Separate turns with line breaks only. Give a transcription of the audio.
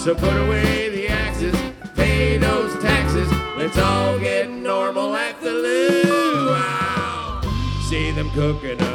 So put away the axes, pay those taxes. Let's all get normal at the luau. See them cooking up